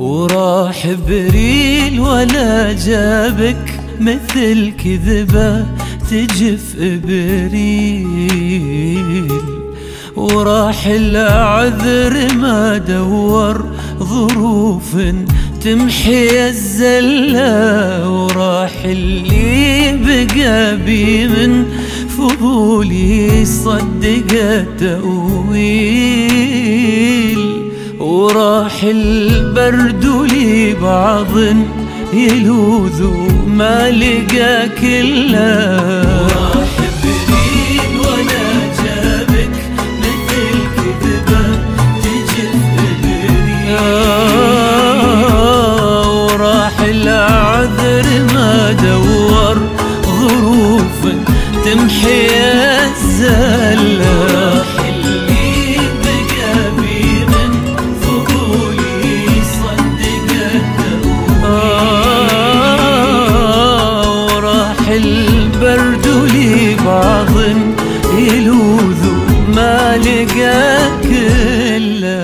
وراح بريل ولا جابك مثل كذبة تجف إبريل. وراح العذر ما دور ظروف تمحي الزلة. وراح اللي بقى بي من فضولي صدق التأويل. وراح البرد لي بعض يلوذ ما لقى كله. وراح بريل ولا جابك مثل كذبة تجف إبريل. وراح العذر ما دور ظروف تمحي الزلة. وراح اللي بقى بي من فضولي صدق التأويل. وراح البرد لي بعض يلوذ ما لقى كله.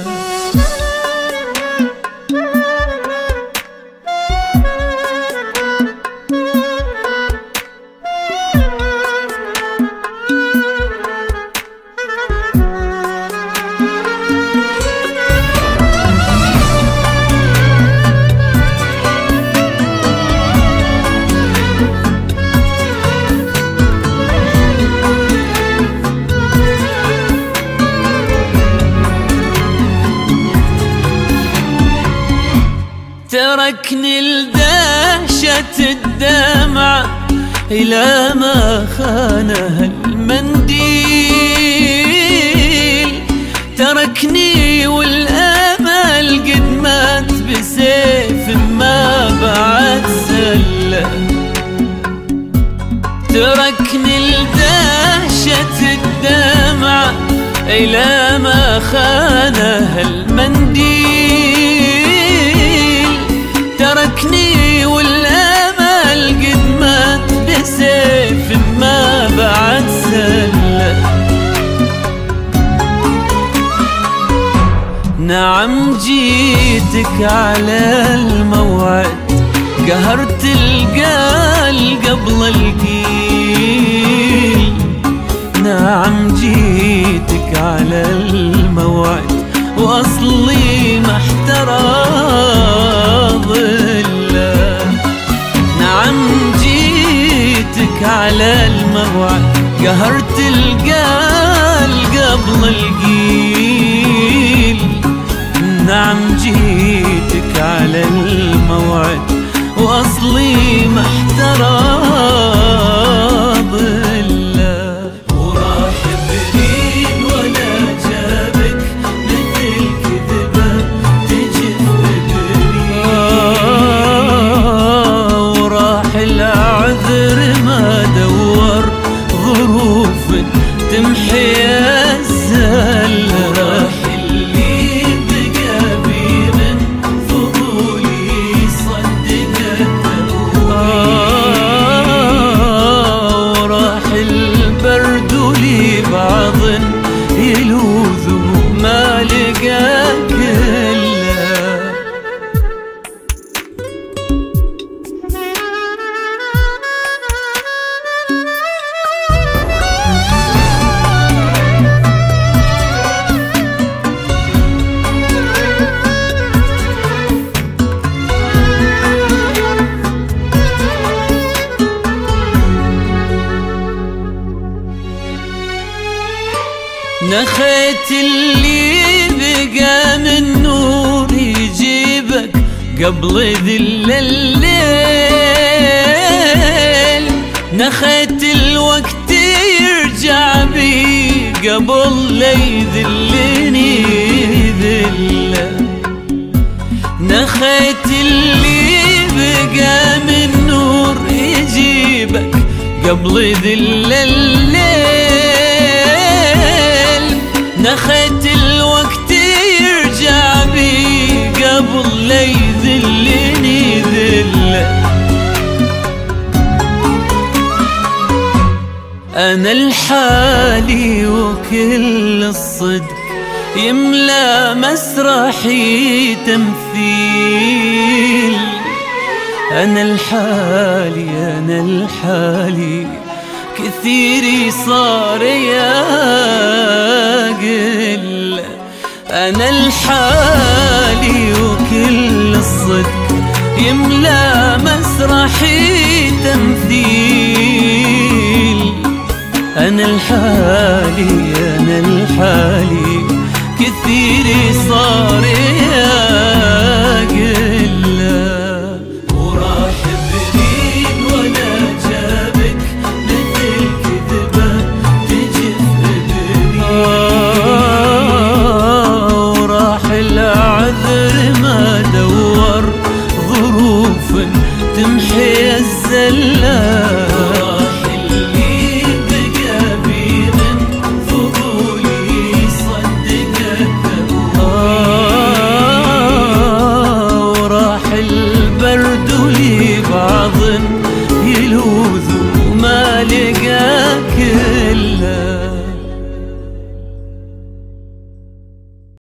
تركني لدهشة الدمع إلى ما خانها المنديل. تركني والأمل قد مات بسيف ما بعد سلة. تركني لدهشة الدمع إلى ما خانها المنديل. تركني والأمل قد مات بسيف ما بعد سلة. نعم جيتك على الموعد قهرت القال قبل القيل. نعم جيتك على الموعد وأصلي ما احترى ظله. نعم جيتك على الموعد قهرت القال قبل القيل. نعم جيتك على الموعد وأصلي ما احترى ظله. وراح بريل ولا جابك مثل كذبة تجف إبريل. وراح العذر ما دور ظروف تمحي الزلة. وراح اللي بقى بي من فضولي صدق التأويل. وراح البرد لي بعض يلوذ ما لقى كله. نخيت اللي بقى من نور يجيبك قبل ذل الليل. نخيت الوقت يرجع بي قبل لا يذلني ذله. نخيت اللي بقى من نور يجيبك قبل ذل الليل. نخيت الوقت يرجع بي قبل لا يذلني ذله. أنا الحالي وكل الصدق يملى مسرحي تمثيل. أنا الحالي كثيري صار يا قل. أنا الحالي وكل الصدق يملى مسرحي تمثيل. أنا الحالي كثيري صار يا قلة. وراح بمين ولا جابك مثل كذبة تجف ابني. وراح العذر ما دور ظروف تمحي الزل